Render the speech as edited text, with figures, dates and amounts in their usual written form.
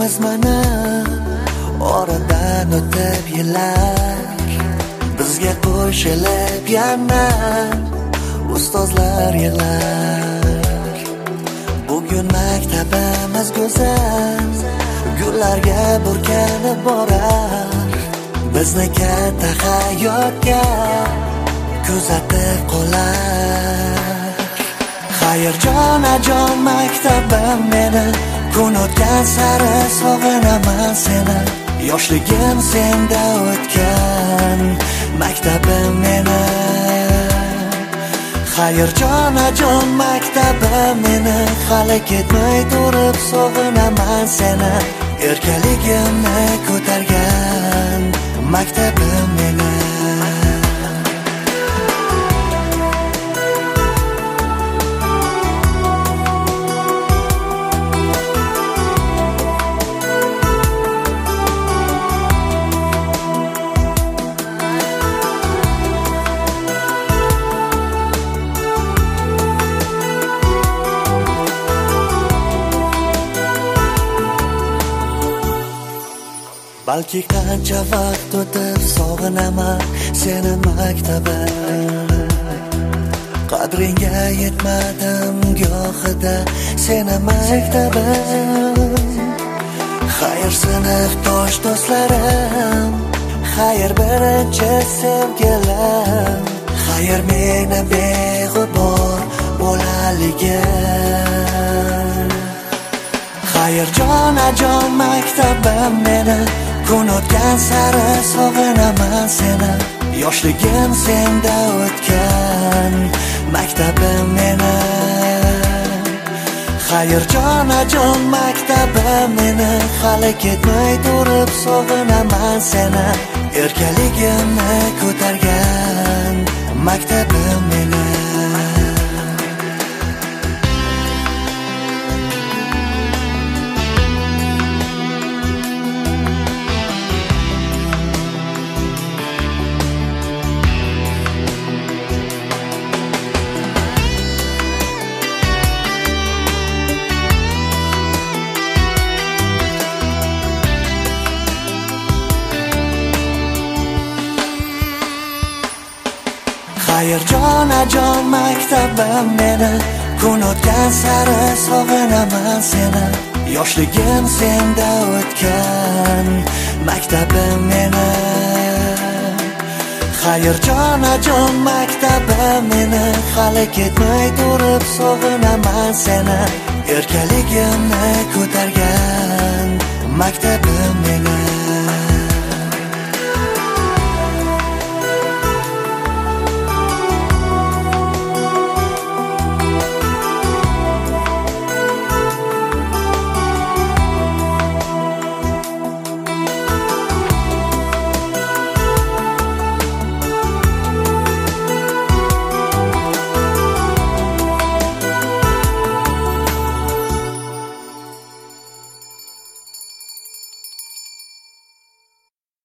bilmaymiz mana oradan o'tib yillar bizga qo'shilib yana ustozlar yig'lar. Bugun maktabimiz go'zal gullarga burkanib borar, bizni katta hayotga kuzatib qolar. Xayr jonajon maktabim meni, kun o'tgan sari sog'inaman seni. Yoshligim senda o'tgan maktabim meni. Xayr jonajon maktabim meni, hali ketmay turib sog'inaman seni. Erkaligimni ko'targan maktabim meni. Balki qancha vaqt o'tib sog'inaman seni maktabim. Qadringga yetmadim gohida seni maktabim. Xayr sinfdosh do'stlarim, xayr birinchi sevgilim, xayr meni beg'ubor bolaligim. Xayr jonajon maktabim meni, kun o'tgan sari sog'inaman seni. Yoshligim senda o'tgan maktabim meni. Xayr jonajon maktabim meni, hali ketmay turib sog'inaman seni. Erkaligimni ko'targan maktabim meni. Xayr jonajon maktabim meni, kun o'tgan sari sog'inaman seni. Yoshligim senda o'tgan maktabim meni. Xayr jonajon maktabim meni, hali ketmay turib sog'inaman seni. Erkaligimni ko'targan maktabim meni.